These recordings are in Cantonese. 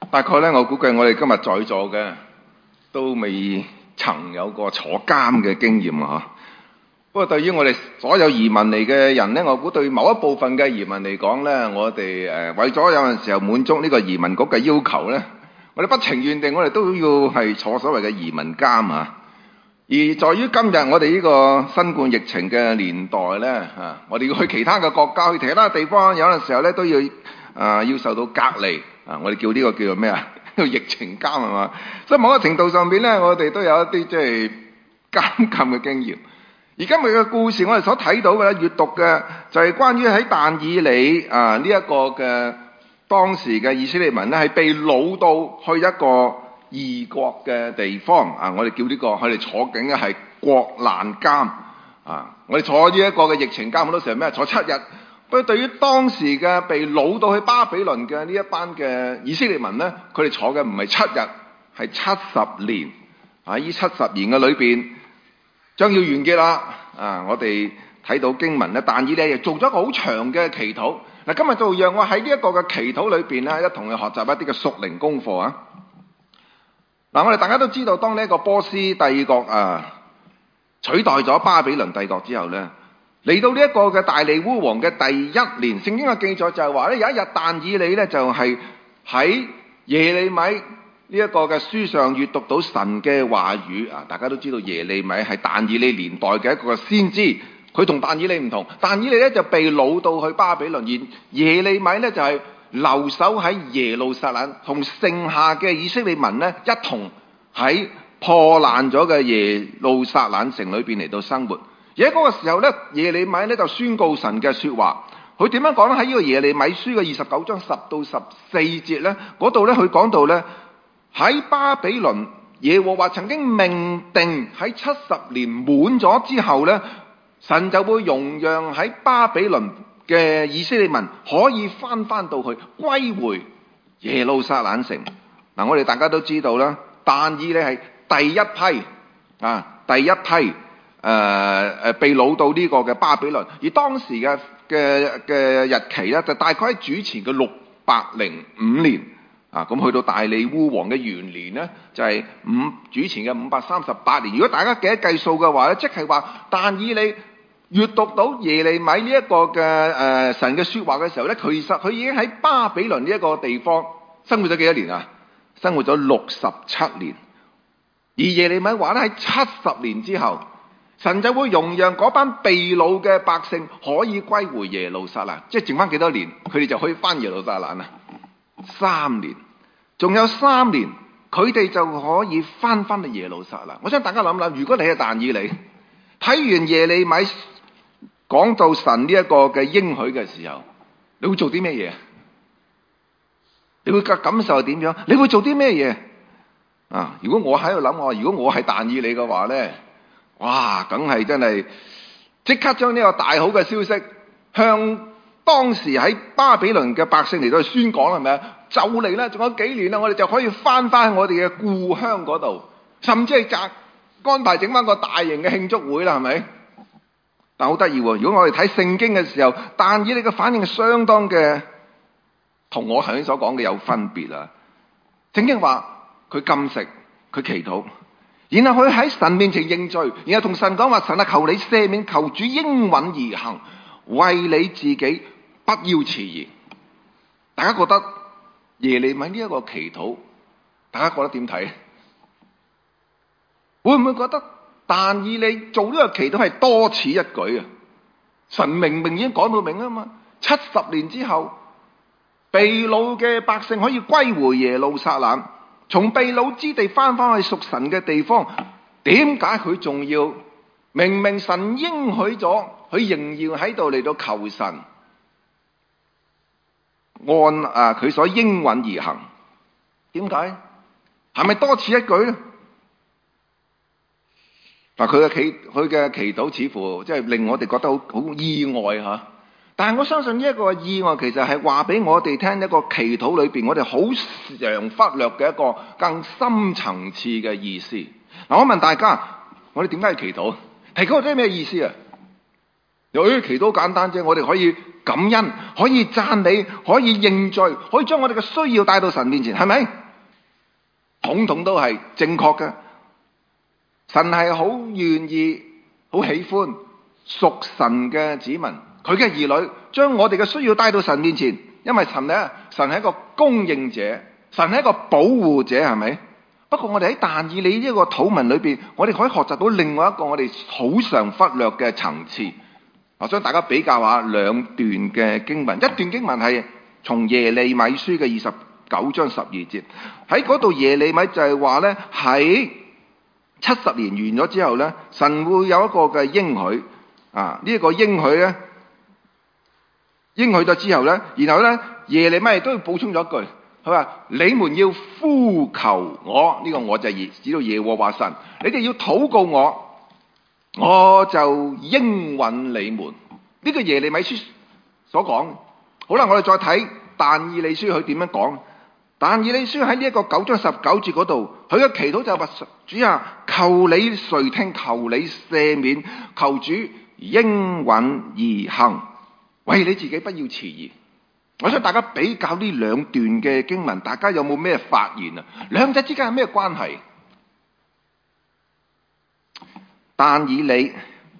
大概咧，我估計我哋今日在座嘅都未曾有過坐監嘅經驗啊！不過對於我哋所有移民嚟嘅人咧，我估對某一部分嘅移民嚟講咧，我哋為咗有陣時候滿足呢個移民局嘅要求咧，我哋不情願地，我哋都要係坐所謂嘅移民監啊！而在於今日我哋呢個新冠疫情嘅年代咧，我哋要去其他嘅國家、去其他地方，有陣時候咧都要受到隔離。我哋叫呢個叫做咩啊？叫疫情監係嘛？所以某個程度上邊咧，我哋都有一啲即係監禁嘅經驗。而今日嘅故事，我哋所睇到嘅咧，閱讀嘅就係關於喺但以理呢一個嘅當時嘅以色列民咧，係被擄到去一個異國嘅地方啊！我哋叫呢個佢哋坐緊嘅係國難監啊！我哋坐呢一個嘅疫情監好多時候咩？坐7日。不過對於當時嘅被擄到去巴比倫嘅呢一班嘅以色列民咧，佢哋坐嘅唔係7日，係70年。啊！呢70年嘅裏邊將要完結啦。啊！我哋睇到經文咧，但以理又做咗一個好長嘅祈禱。嗱，今日就讓我喺呢一個嘅祈禱裏邊咧，一同去學習一啲嘅屬靈功課啊！嗱，我哋大家都知道，當呢一個波斯帝國取代咗巴比倫帝國之後咧，嚟到呢一個嘅大利烏王嘅第1年，聖經嘅記載就係話咧，有一日但以理咧就係喺耶利米呢一個嘅書上閱讀到神嘅話語啊！大家都知道耶利米係但以理年代嘅一個先知，佢同但以理唔同，但以理咧就被擄到去巴比倫，而耶利米咧就係留守喺耶路撒冷，同剩下嘅以色列民咧一同喺破爛咗嘅耶路撒冷城裏邊嚟到生活。而喺嗰個時候咧，耶利米咧就宣告神嘅說話。佢點樣講咧？喺呢個耶利米書嘅29章10到14節咧，嗰度咧佢講到咧，喺巴比倫耶和華曾經命定喺70年滿咗之後咧，神就會容讓喺巴比倫嘅以色列民可以翻到去歸回耶路撒冷城。嗱，我哋大家都知道啦，但以理係第一批被擄到呢個嘅巴比倫，而當時嘅日期咧就大概喺主前嘅605年啊，咁去到大利烏王嘅元年咧就係主前嘅538年。如果大家記得計數嘅話咧，即係話但以理閱讀到耶利米呢一個嘅神嘅說話嘅時候咧，其實佢已經喺巴比倫呢一個地方生活咗幾多年啊？生活咗67年。而耶利米話咧，喺70年之後，神就會容讓嗰班被擄嘅百姓可以歸回耶路撒冷，即係剩翻幾多年，佢哋就可以翻耶路撒冷啦。3年，仲有3年，佢哋就可以翻去耶路撒冷。我想大家諗諗，如果你係但以理，睇完耶利米講到神呢一個嘅應許嘅時候，你會做啲咩嘢？你會感受係點樣？你會做啲咩嘢？如果我喺度諗，如果我係但以理嘅話咧，哇，梗係真係即刻將呢個大好嘅消息向當時喺巴比倫嘅百姓嚟到去宣講，係咪啊？就嚟啦，仲有幾年啦，我哋就可以翻我哋嘅故鄉嗰度，甚至係安排整翻個大型嘅慶祝會啦，係咪？但好得意喎，如果我哋睇聖經嘅時候，但以理嘅反應係相當嘅同我頭先所講嘅有分別啊！聖經話佢禁食，佢祈禱，然後佢喺神面前認罪，然後同神講話：神啊，求你赦免，求主應允而行，為你自己不要遲疑。大家覺得耶利米呢一個祈禱，大家覺得點睇？會唔會覺得但以理做呢個祈禱係多此一舉啊？神明明已經講到明啊嘛，70年之後被擄嘅百姓可以歸回耶路撒冷，從被擄之地翻去屬神嘅地方，點解佢仲要明明神應許咗，佢仍然喺度嚟到求神按佢所應允而行？點解？係咪多此一舉咧？嗱，佢嘅祈禱似乎即係令我哋覺得好意外嚇。但係我相信呢一個意外其實係話俾我哋聽，一個祈禱裏邊我哋好常忽略嘅一個更深層次嘅意思。嗱，我問大家，我哋點解要祈禱？祈禱係咩意思啊？ 由於祈禱簡單啫，我哋可以感恩，可以讚美，可以認罪，可以將我哋嘅需要帶到神面前，係咪？統統都係正確嘅。神係好願意、好喜歡屬神嘅子民，佢嘅兒女將我哋嘅需要帶到神面前，因為神係一個供應者，神係一個保護者，係咪？不過我哋喺但以理呢個禱文裏邊，我哋可以學習到另外一個我哋好常忽略嘅層次。我想大家比較下兩段嘅經文，一段經文係從耶利米書嘅29章12節，喺嗰度耶利米就係話呢，喺70年完咗之後呢，神會有一個嘅應許啊，呢一個應許呢，應許咗之後呢，然後呢，耶利米都要補充咗一句，佢話你們要呼求我，呢個我就係指到耶和華神，你哋要禱告我，我就應允你們。呢個耶利米書所講。好啦，我哋再睇但以理書佢點樣講。但以理書喺呢一個9章19節嗰度，佢嘅祈禱就話：主啊，求你垂聽，求你赦免，求主應允而行，為你自己不要遲疑。我想大家比較呢兩段嘅經文，大家有冇咩發現啊？兩者之間係咩關係？但以理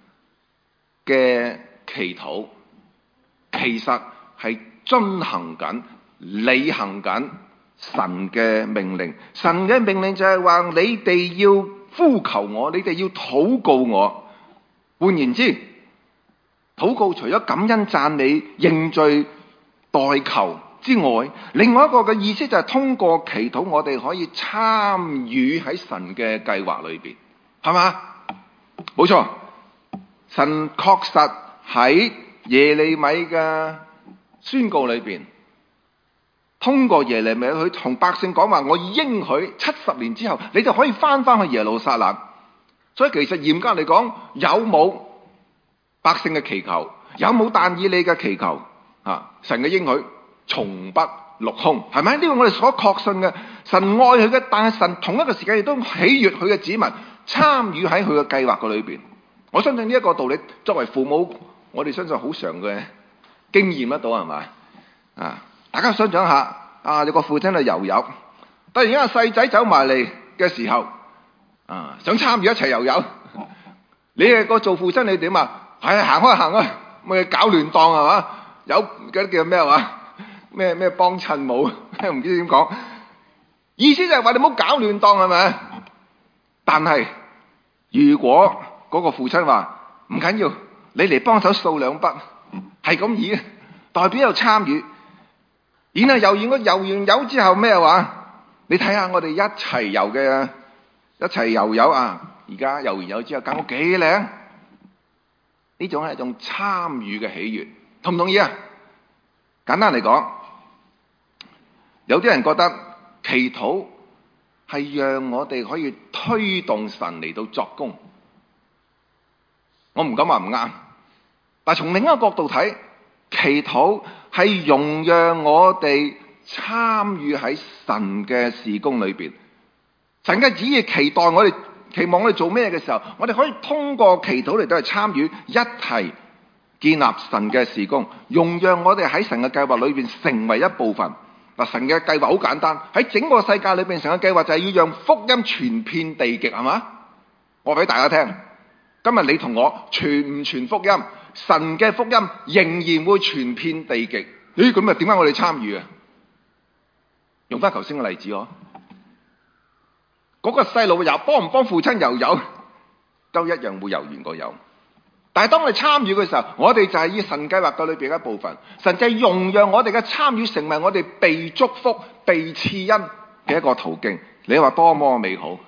嘅祈禱其實係遵行緊、履行緊神嘅命令。神嘅命令就係話你哋要呼求我，你哋要禱告我。換言之，禱告除咗感恩讚美、認罪代求之外，另外一個嘅意思就係通過祈禱，我哋可以參與喺神嘅計劃裏邊，係嘛？冇錯，神確實喺耶利米嘅宣告裏邊，通過耶利米去同百姓講話，我應許70年之後，你就可以翻去耶路撒冷。所以其實嚴格嚟講，有冇百姓嘅祈求，有冇但以理嘅祈求，神嘅應許從不落空，係咪？呢個我哋所確信嘅，神愛佢嘅，但係神同一個時間亦都喜悅佢嘅子民參與喺佢嘅計劃嘅裏邊。我相信呢一個道理，作為父母，我哋相信好常嘅經驗得到，係咪？大家想象下，有個父親去遊遊，突然間個細仔走埋嚟嘅時候，想參與一齊遊遊，你係個做父親，你點啊？係行開行啊，咪搞亂檔係嘛？有嗰啲叫咩話？咩幫襯舞？唔知點講，意思就係話你唔好搞亂檔，係咪？但係如果嗰個父親話唔緊要，你嚟幫手掃兩筆，係咁意，代表有參與。然後遊完遊之後咩話？你睇下我哋一齊遊嘅，一齊遊啊！而家遊完遊之後間屋幾靚，呢種係一種參與嘅喜悅，同唔同意啊？簡單嚟講，有啲人覺得祈禱係讓我哋可以推動神嚟到作工。我唔敢話唔啱，但係從另一個角度睇，祈禱係容讓我哋參與喺神嘅事工裏邊。神嘅旨意期待我哋，期望我哋做咩嘅時候，我哋可以通過祈禱嚟到去參與，一齊建立神嘅事工，容讓我哋喺神嘅計劃裏邊成為一部分。嗱，神嘅計劃好簡單，喺整個世界裏邊，神嘅計劃就係要讓福音傳遍地極，係嘛？我話俾大家聽，今日你同我傳唔傳福音，神嘅福音仍然會傳遍地極。咁啊，點解我哋參與啊？用翻頭先嘅例子嗬，嗰個細路遊幫唔幫父親遊遊，都一樣會遊完個遊。但係當我哋參與嘅時候，我哋就係以神計劃嘅裏邊一部分。神就係容讓我哋嘅參與成為我哋被祝福、被賜恩嘅一個途徑。你話多麼美好！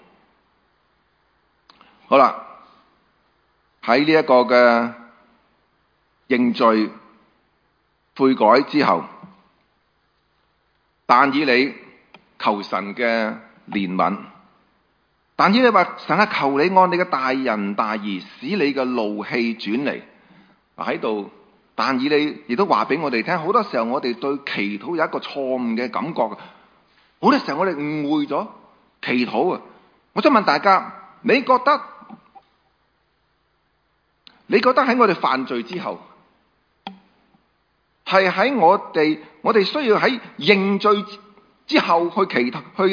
好啦，喺呢一個嘅認罪悔改之後，但以理求神嘅憐憫。但以理話：神啊，求你按你嘅大仁大義，使你嘅怒氣轉離。喺度，但以理亦都話俾我哋聽，好多時候我哋對祈禱有一個錯誤嘅感覺。好多時候我哋誤會咗祈禱啊！我想問大家，你覺得你覺得喺我哋犯罪之後，係喺我哋需要喺認罪之後去祈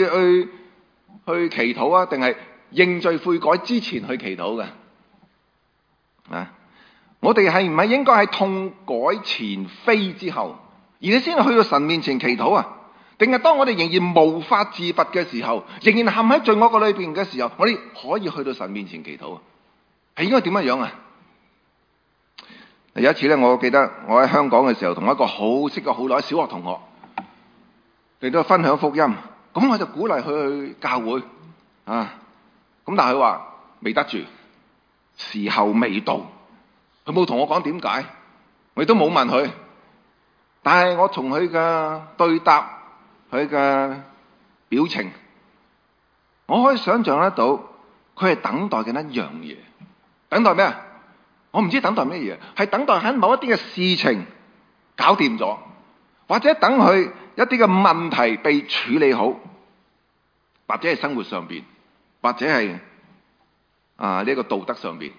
禱啊，定係認罪悔改之前去祈禱嘅？啊，我哋係唔係應該喺痛改前非之後，而你先去到神面前祈禱啊？定係當我哋仍然無法自拔嘅時候，仍然陷喺罪惡嘅裏邊嘅時候，我哋可以去到神面前祈禱啊？係應該點樣啊？有一次咧，我記得我喺香港嘅時候，同一個好識咗好耐小學同學嚟到分享福音，咁我就鼓勵佢去教會啊。咁但係佢話未得住，時候未到，佢冇同我講點解，我亦都冇問佢。但係我從佢嘅對答，佢嘅表情，我可以想象得到，佢係等待緊一樣嘢。等待咩啊？我唔知等待咩嘢，係等待喺某一啲嘅事情搞掂咗，或者等佢一啲嘅問題被處理好，或者係生活上邊，或者係呢個道德上邊。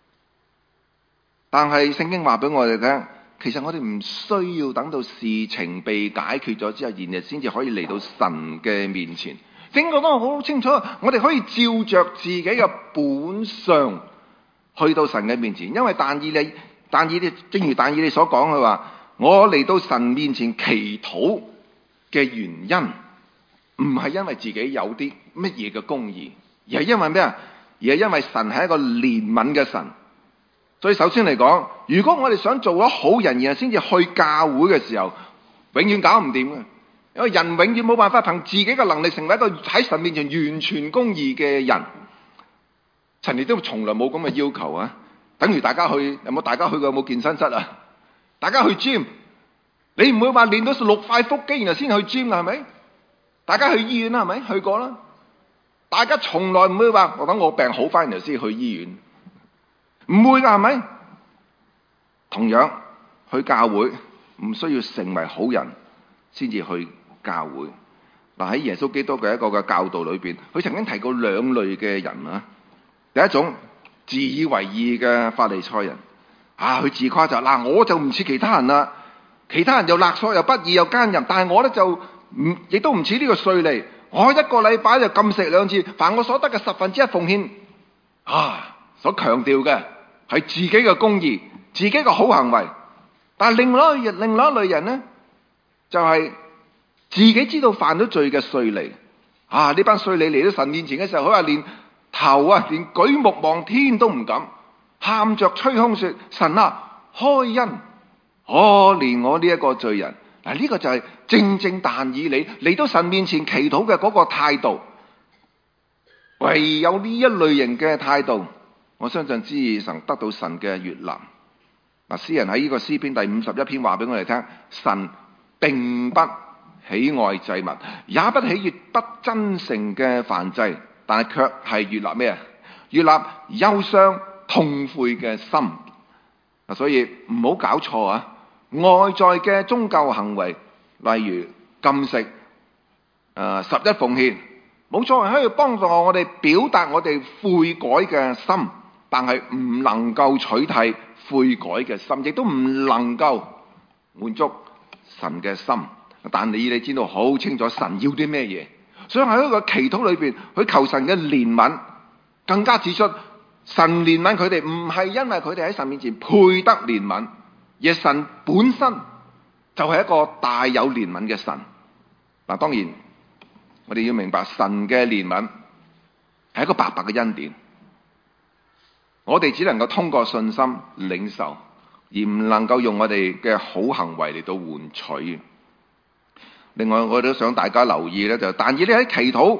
但係聖經話俾我哋聽，其實我哋唔需要等到事情被解決咗之後，然後先至可以嚟到神嘅面前。聖經講得好清楚，我哋可以照着自己嘅本相去到神嘅面前。因為但以理正如但以理所講，佢話我嚟到神面前祈禱嘅原因，唔係因為自己有啲乜嘢嘅公義，而係因為咩啊？而係因為神係一個憐憫嘅神。所以首先嚟講，如果我哋想做咗好人，然後先至去教會嘅時候，永遠搞唔掂嘅。因為人永遠冇辦法憑自己嘅能力成為一個喺神面前完全公義嘅人。神亦都從來冇咁嘅要求啊！等於大家去大家去過有冇健身室啊？大家去 gym， 你唔會話練到6塊腹肌然後先去 gym 啦，係咪？大家去醫院啦，係咪？去過啦。大家從來唔會話我等我病好翻然後先去醫院，唔會噶，係咪？同樣去教會唔需要成為好人先至去教會。嗱，喺耶穌基督嘅一個嘅教導裏邊，佢曾經提過兩類嘅人啊。第一種自以為義嘅法利賽人啊，佢自誇就嗱，我就唔似其他人啦，其他人又勒索又不義又奸淫，但係我咧就亦都唔似呢個稅吏，我一個禮拜就禁食2次，凡我所得嘅1/10奉獻啊，所強調嘅係自己嘅公義，自己嘅好行為。但係另外一類人呢，就係自己知道犯咗罪嘅稅吏啊，呢班稅吏嚟到神面前嘅時候，佢話連頭啊，連舉目望天都唔敢，喊着吹胸說：神啊，開恩，可憐我呢一個罪人。嗱，呢個就係正正但以理嚟到神面前祈禱嘅嗰個態度。唯有呢一類型嘅態度，我相信至能得到神嘅悅納。嗱，詩人喺呢個詩篇第51篇話俾我哋聽，神並不喜愛祭物，也不喜悅不真誠嘅燔祭，但係卻係悅納咩啊？悅納憂傷痛悔嘅心。所以唔好搞錯啊！外在嘅宗教行為，例如禁食、11奉獻，冇錯，係可以幫助我哋表達我哋悔改嘅心，但係唔能夠取替悔改嘅心，亦都唔能夠滿足神嘅心。但你知道好清楚神要啲咩嘢，所以喺一個祈禱裏邊，佢求神嘅憐憫，更加指出神憐憫佢哋唔係因為佢哋喺神面前配得憐憫，而神本身就係一個大有憐憫嘅神。嗱，當然我哋要明白神嘅憐憫係一個白白嘅恩典，我哋只能夠通過信心領受，而唔能夠用我哋嘅好行為嚟到換取。另外我都想大家留意咧，但以理喺祈禱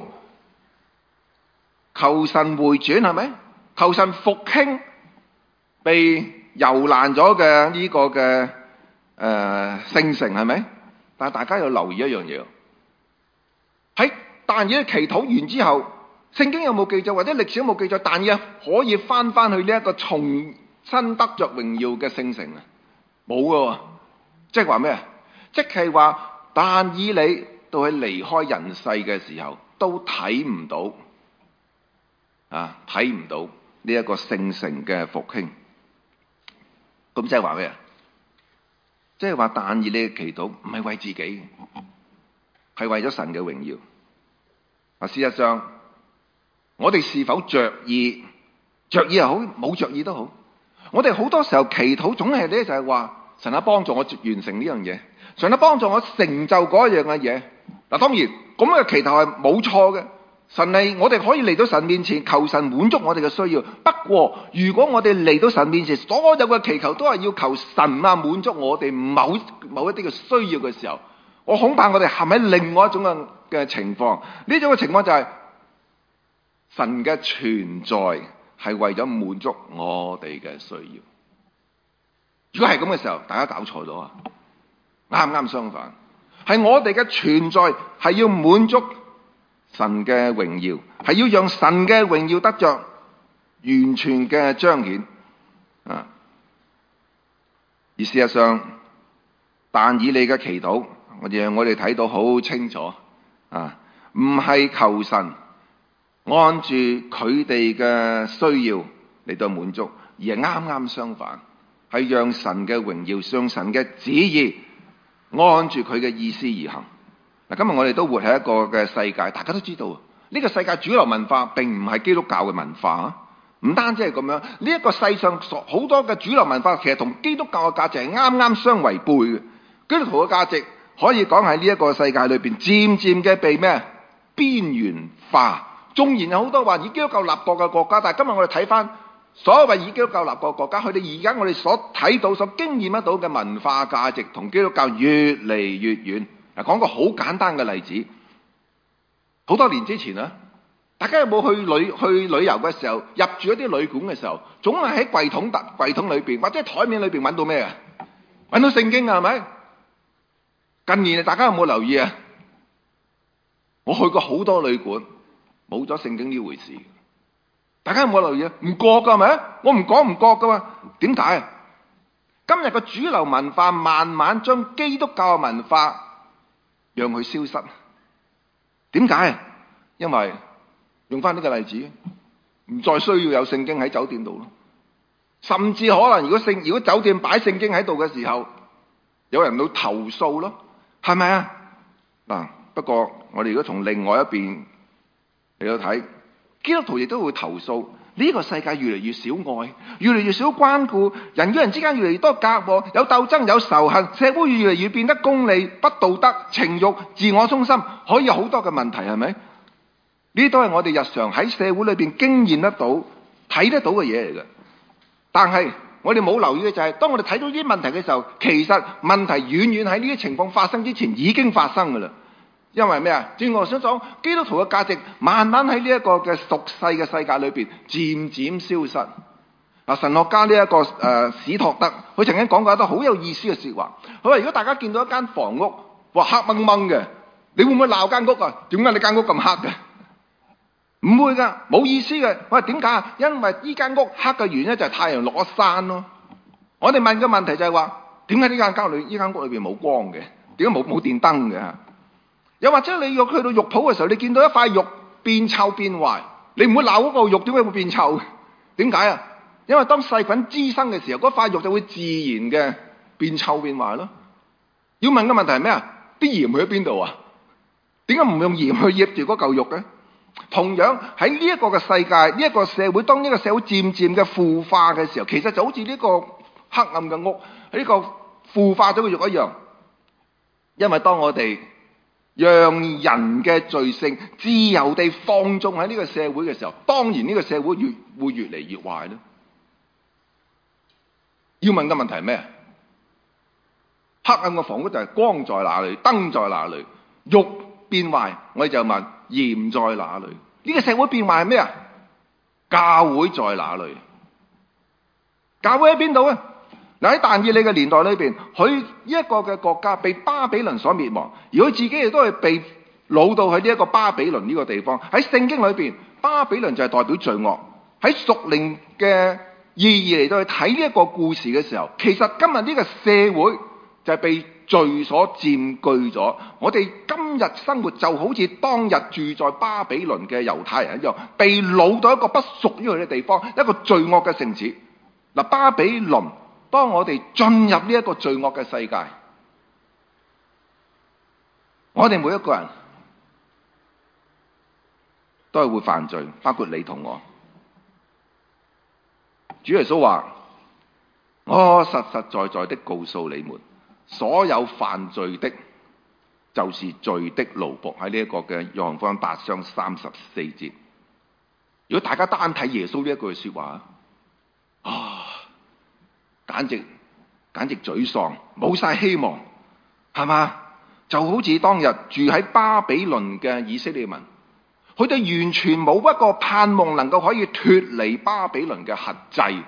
求神回轉，係咪？求神復興被遊爛咗嘅呢個嘅聖城，係咪？但係大家要留意一樣嘢，喺但以理祈禱完之後，聖經有冇記載或者歷史有冇記載但以理可以翻去呢一個重新得着榮耀嘅聖城啊？冇噶，即係話咩啊？即係話但以理到佢離開人世嘅時候，都睇唔到呢一個聖城嘅復興。 咁即係話咩啊？即係話但以理嘅祈禱唔係為自己，係為咗神嘅榮耀。事實上，我哋是否着意又好，冇着意都好，我哋好多時候祈禱總係咧就係話神啊，幫助我完成呢樣嘢，神啊，幫助我成就嗰樣嘅嘢。嗱，當然咁嘅祈禱係冇錯嘅，神係我哋可以嚟到神面前求神滿足我哋嘅需要。不過如果我哋嚟到神面前，所有嘅祈求都係要求神啊滿足我哋某一啲嘅需要嘅時候，我恐怕我哋陷喺另外一種嘅情況。呢種嘅情況就係神嘅存在係為咗滿足我哋嘅需要。如果係咁嘅時候，大家搞錯咗啊！啱相反，係我哋嘅存在係要滿足神嘅榮耀，係要讓神嘅榮耀得着完全嘅彰顯啊！而事實上，但以理嘅祈禱，讓我哋睇到好清楚啊！唔係求神按住佢哋嘅需要嚟到滿足，而係啱相反，係讓神嘅榮耀、讓神嘅旨意按住佢嘅意思而行。嗱，今日我哋都活喺一個嘅世界，大家都知道呢個世界主流文化並唔係基督教嘅文化啊！唔單止係咁樣，呢一個世上好多嘅主流文化其實同基督教嘅價值係啱相違背嘅。基督徒嘅價值可以講喺呢一個世界裏邊漸漸嘅被咩邊緣化。縱然有好多話以基督教立國嘅國家，但係今日我哋睇翻所謂以基督教立國嘅國家，佢哋而家我哋所睇到、所經驗得到嘅文化價值同基督教越嚟越遠。嗱，講個好簡單嘅例子，好多年之前啊，大家有冇去旅遊嘅時候，入住一啲旅館嘅時候，總係喺櫃桶裏邊或者台面裏邊揾到咩啊？揾到聖經啊，係咪？近年大家有冇留意啊？我去過好多旅館，冇咗聖經呢回事。大家有冇留意啊？唔覺噶，係咪？我唔覺噶嘛？點解啊？今日個主流文化慢慢將基督教嘅文化讓佢消失。點解啊？因為用翻呢個例子，唔再需要有聖經喺酒店度咯。甚至可能如果酒店擺聖經喺度嘅時候，有人會投訴咯，係咪啊？嗱，不過我哋如果從另外一邊嚟到睇，基督徒亦都會投訴呢個世界越嚟越少愛，越嚟越少關顧，人與人之間越嚟越多隔禍，有鬥爭，有仇恨，社會越嚟越變得功利、不道德、情慾、自我中心，可以有好多嘅問題，係咪？呢都係我哋日常喺社會裏邊經驗得到、睇得到嘅嘢嚟嘅。但係我哋冇留意嘅就係，當我哋睇到呢啲問題嘅時候，其實問題遠遠喺呢啲情況發生之前已經發生㗎啦。因為咩啊？正如我想講，基督徒嘅價值慢慢喺呢一個嘅俗世嘅世界裏邊漸漸消失。嗱，神學家呢一個史托德，佢曾經講過一段好有意思嘅説話。佢話：如果大家見到一間房屋，哇，黑掹掹嘅，你會唔會鬧間屋啊？點解你間屋咁黑嘅？唔會㗎，冇意思嘅。我話點解啊？因為呢間屋黑嘅原因就係太陽落咗山咯。我哋問嘅問題就係話：點解呢間屋裏邊冇光嘅？點解冇電燈嘅？又或者你去到肉鋪嘅時候，你見到一塊肉變臭變壞，你唔會鬧嗰個肉點解會變臭？點解啊？因為當細菌滋生嘅時候，嗰塊肉就會自然嘅變臭變壞咯。要問嘅問題係咩啊？啲鹽去咗邊度啊？點解唔用鹽去醃住嗰嚿肉嘅？同樣喺呢一個嘅世界，呢一個社會，當呢個社會漸漸嘅腐化嘅時候，其實就好似呢個黑暗嘅屋喺呢個腐化咗嘅肉一樣。因為當我哋讓人嘅罪性自由地放縱喺呢個社會嘅時候，當然呢個社會會越嚟越壞咯。要問嘅問題係咩？黑暗嘅房屋就係光在哪裏，燈在哪裏？肉變壞，我哋就問鹽在哪裏？呢個社會變壞係咩啊？教會在哪裏？教會喺邊度啊？嗱，喺但以理嘅年代裏邊，佢呢一個嘅國家被巴比倫所滅亡，而佢自己亦都係被擄到去呢一個巴比倫呢個地方。喺聖經裏邊，巴比倫就係代表罪惡。喺屬靈嘅意義嚟到去睇呢一個故事嘅時候，其實今日呢個社會就係被罪所佔據咗。我哋今日生活就好似當日住在巴比倫嘅猶太人一樣，被擄到一個不屬於佢嘅地方，一個罪惡嘅城市。嗱，巴比倫當我哋進入呢一個罪惡嘅世界，我哋每一個人都係會犯罪，包括你同我。主耶穌話：我實實在在的告訴你們，所有犯罪的，就是罪的奴僕。喺呢一個嘅約翰福音8章34節。如果大家單睇耶穌呢一句說話，簡直沮喪，冇晒希望，係嘛？就好似當日住喺巴比倫嘅以色列民，佢哋完全冇一個盼望能夠可以脫離巴比倫嘅轄制。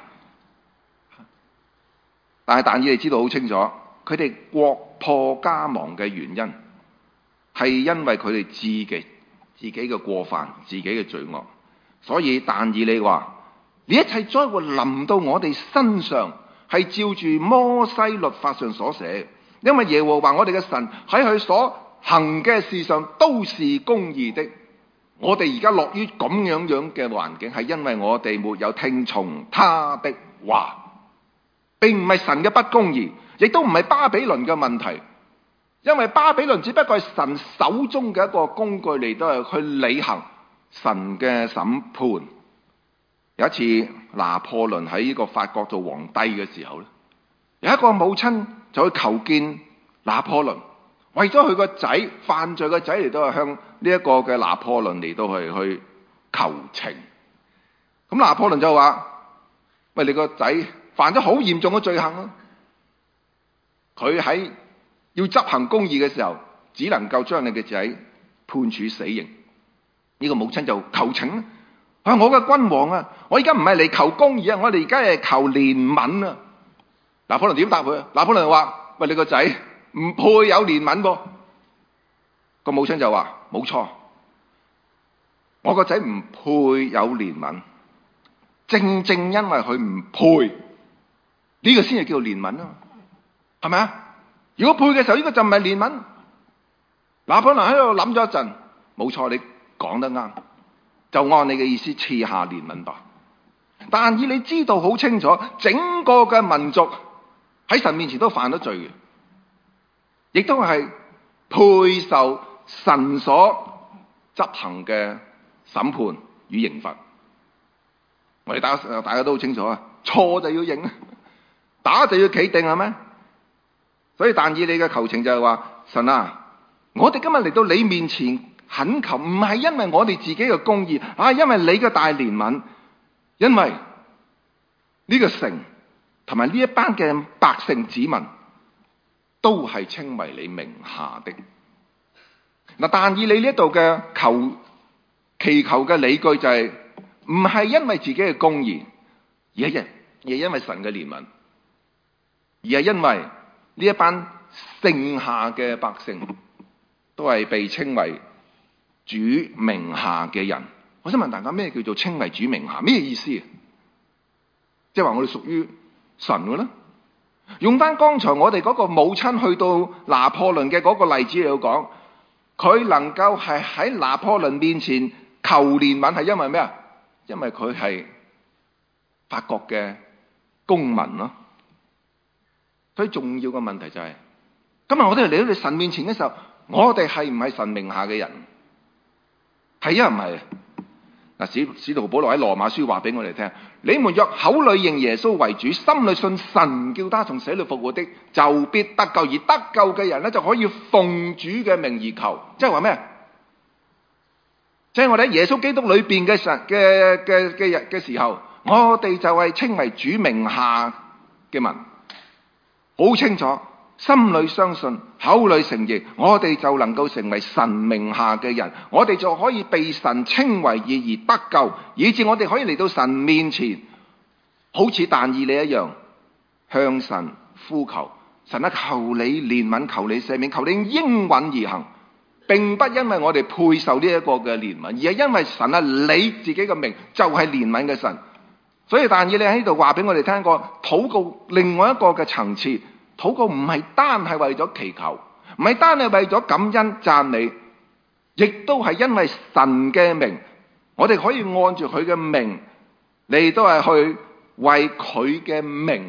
但以理知道好清楚，佢哋國破家亡嘅原因係因為佢哋自己嘅過犯、自己嘅罪惡。所以但以理話：呢一切災禍臨到我哋身上，係照住摩西律法上所寫，因為耶和華我哋嘅神喺佢所行嘅事上都是公義的。我哋而家落於咁樣嘅環境，係因為我哋沒有聽從他的話，並唔係神嘅不公義，亦都唔係巴比倫嘅問題，因為巴比倫只不過係神手中嘅一個工具嚟到去履行神嘅審判。有一次拿破崙喺呢個法國做皇帝嘅時候咧，有一個母親就去求見拿破崙，為咗佢個仔犯罪嘅仔嚟到去向呢一個嘅拿破崙嚟到去求情。咁拿破崙就話：喂，你個仔犯咗好嚴重嘅罪行啊！佢喺要執行公義嘅時候，只能夠將你嘅仔判處死刑。呢個母親就求情。我嘅君王啊，我而家唔係嚟求公義啊，我哋而家係求憐憫啊！拿破崙點答佢啊？拿破崙話：喂，你個仔唔配有憐憫噃。個母親就話：冇錯，我個仔唔配有憐憫，正正因為佢唔配，呢個先係叫憐憫啊，係咪啊？如果配嘅時候，呢個就唔係憐憫。拿破崙喺度諗咗一陣，冇錯，你講得啱。就按你嘅意思賜下憐憫吧。但以理知道好清楚，整個嘅民族喺神面前都犯咗罪嘅，亦都係配受神所執行嘅審判與刑罰。我哋大家都好清楚啊，錯就要認，打就要企定，係咩？所以但以理嘅求情就係話：神啊，我哋今日嚟到你面前懇求，唔係因為我哋自己嘅公義，因為你嘅大憐憫，因為呢個城同埋呢一班嘅百姓子民都係稱為你名下的。嗱，但以理呢度嘅祈求嘅理據就係唔係因為自己嘅公義，而係因為神嘅憐憫，而係因為呢一班剩下嘅百姓都係被稱為主名下嘅人。我想問大家，咩叫做稱為主名下？咩意思？即係話我哋屬於神嘅咧。用翻剛才我哋嗰個母親去到拿破崙嘅嗰個例子嚟講，佢能夠係喺拿破崙面前求憐憫，係因為咩啊？因為佢係法國嘅公民咯。所以重要嘅問題就係，今日我哋嚟到你神面前嘅時候，我哋係唔係神名下嘅人？係啊，唔係？嗱，使徒保羅喺羅馬書話俾我哋聽：你們若口裏認耶穌為主，心裏信神叫他從死裏復活的，就必得救。而得救嘅人咧，就可以奉主嘅名而求。即係話咩？即係我哋喺耶穌基督裏邊嘅嘅時候，我哋就係稱為主名下嘅民。好清楚，心裏相信，口裏承認，我哋就能夠成為神名下嘅人，我哋就可以被神稱為義而得救，以致我哋可以嚟到神面前，好似但以理一樣，向神呼求。神啊，求你憐憫，求你赦免，求你應允而行，並不因為我哋配受呢一個嘅憐憫，而係因為神啊，你自己嘅名就係憐憫嘅神。所以但以理喺呢度話俾我哋聽過，禱告另外一個嘅層次，禱告唔係單係為咗祈求，唔係單係為咗感恩讚美，亦都係因為神嘅名，我哋可以按住佢嘅名嚟都係去為佢嘅名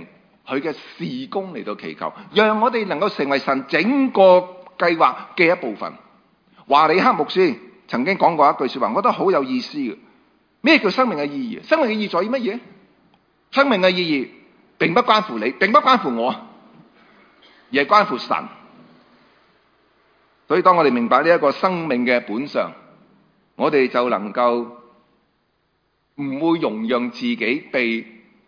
佢嘅事工嚟到祈求，讓我哋能夠成為神整個計劃嘅一部分。華理克牧師曾經講過一句說話，我覺得好有意思嘅。咩叫生命嘅意義？生命嘅意義在於乜嘢？生命嘅意義並不關乎你，並不關乎我，而係關乎神。所以當我哋明白呢一個生命嘅本相，我哋就能夠唔會容讓自己被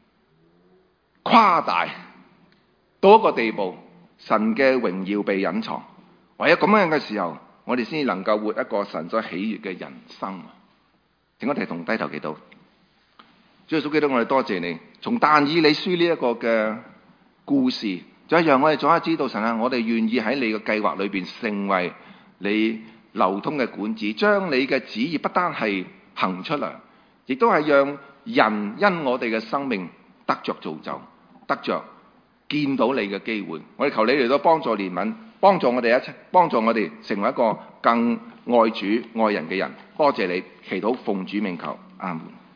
誇大到一個地步，神嘅榮耀被隱藏。唯有咁樣嘅時候，我哋先能夠活一個神所喜悅嘅人生。請我哋同低頭祈禱。主耶穌基督，我哋多謝你，從但以理書呢一個嘅故事，就讓我哋早一知道神啊，我哋願意喺你嘅計劃裏邊成為你流通嘅管子，將你嘅旨意不單係行出嚟，亦都係讓人因我哋嘅生命得着造就，得着見到你嘅機會。我哋求你嚟到幫助憐憫，幫助我哋一齊，幫助我哋成為一個更愛主愛人嘅人。多謝你，祈禱奉主名求，阿門。